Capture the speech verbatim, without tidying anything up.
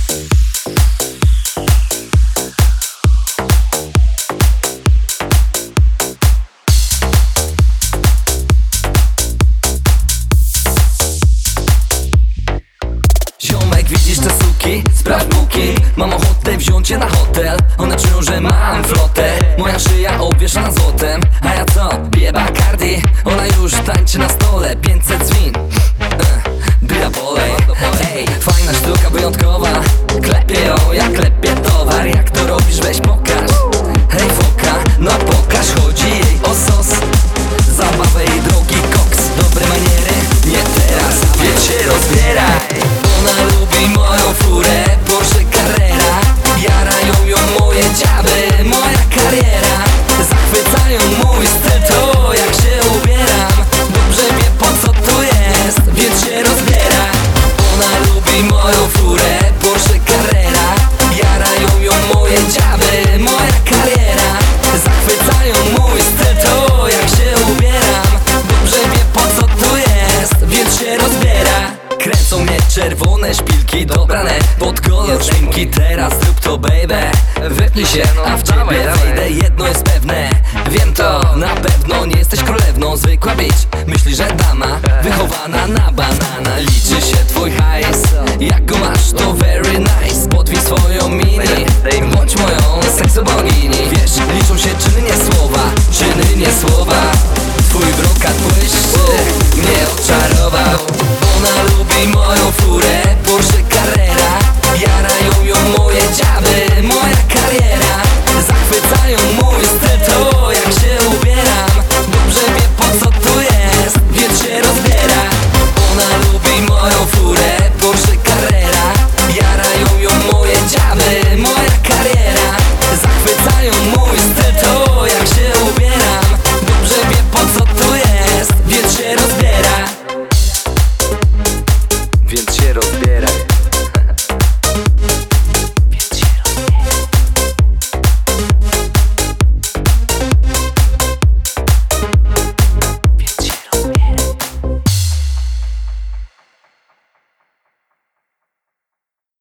Widzisz te suki? Sprawdź póki mam ochotę wziąć je na hotel. One czują, że mam flotę. Moja szyja obwieszona złotem. A ja co? Piję Bacardi. Ona już tańczy na stole. pięćset zwin Diabole. Ej, fajna sztuka wyjątkowa. Klepię ją, jak klepię towar. Jak to robisz? Weź pokaż. Hej foka, no pokaż. Chodzi jej o sos, zabawę i drogi koks. Dobre maniery? Nie teraz, więc się rozbieraj. Ona lubi moją furę, Porsche Carrera. Jarają ją moje dziaby, moja kariera. Zachwycają mój styl, to jak się ubieram. Dobrze wie po co tu jest, więc się rozbiera. Ona lubi moją furę, Porsche Carrera. Jarają ją moje dziaby, moja kariera. Zachwycają mój styl, to jak się ubieram. Dobrze wie po co tu jest, więc się rozbiera. Kręcą mnie czerwone szpilki dobrane pod kolor szminki. Teraz zrób to baby, wypnij się, a w ciebie wejdę. Jedno jest pewne, wiem to na pewno. Nie jesteś królewną, zwykła bitch. Myśli, że dama, wychowana na banana. Liczy się twój hajs, jak go masz to very nice. Podwij swoją mini, bądź moją seksobogini. Wiesz, liczą się czyny, nie słowa, czyny, nie słowa. Twój brokat